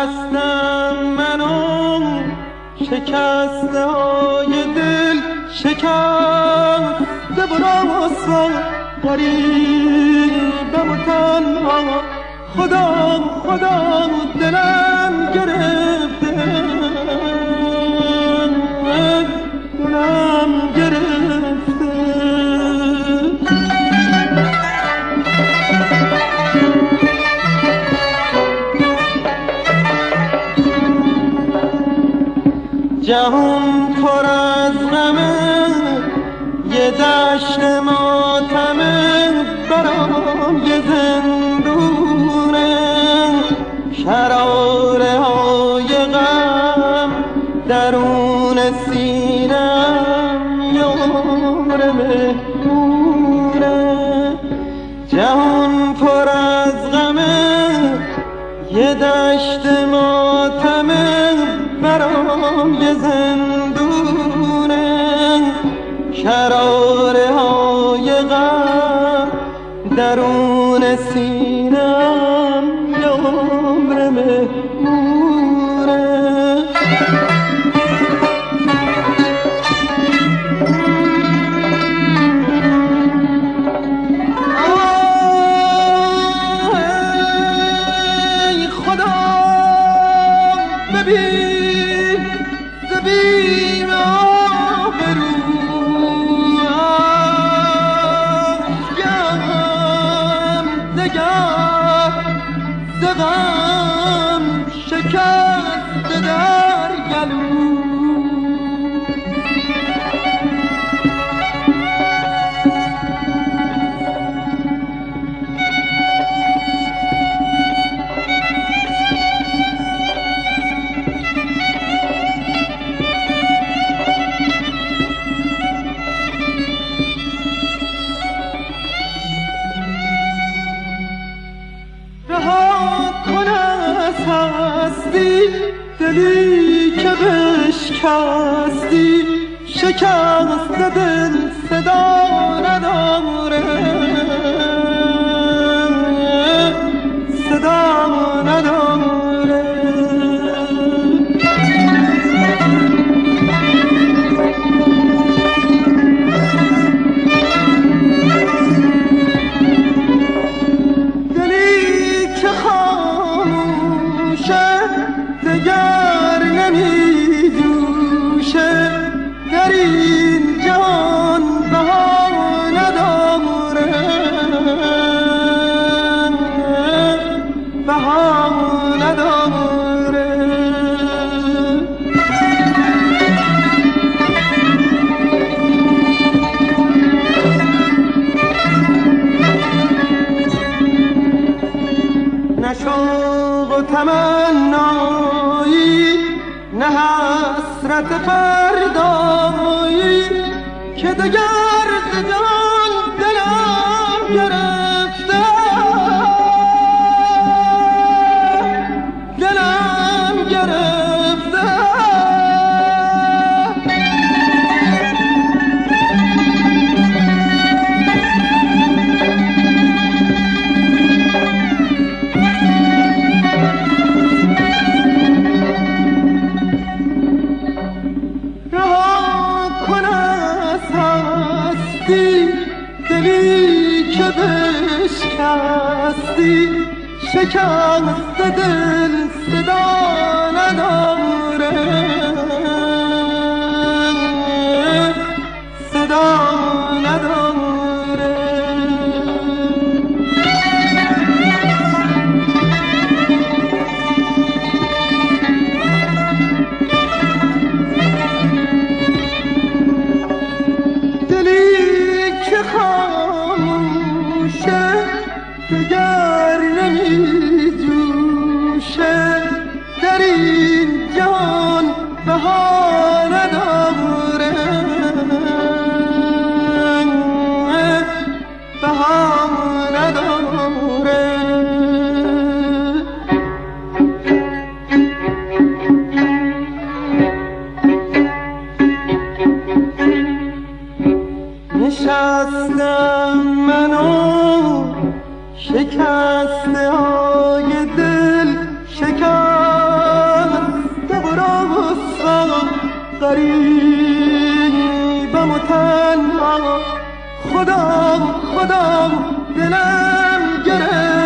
هستم منو شکسته های دل شکسته براسا غریبم و تنها خدا دلم گرفته دلم گرفته جهان پر از غمه یه دشت ماتمه برام یه زندونه شراره های غم درون سینم یار مهمونه جهان پر از غمه یه دشت ماتمه برام یه زندونه شراره های غم درون سینم یار مهمونه ای خدا ببین زبیم آبرو دغم شکست در گلو هستی دلی که بشکستی شکست دل صدا نداره صدا نداره دلی که دگر نمی جوشه در این جهان بها نداره بها نداره نه شوق و تمنایی نه حسرت فردایی که دگر ز جان دلم گرفته دلم گرفته دلی که بشکستی شکست دل صدا نداره صدا نداره دگر نمی جوشه در این غریبم و تنها خدا خدا دلم گرفت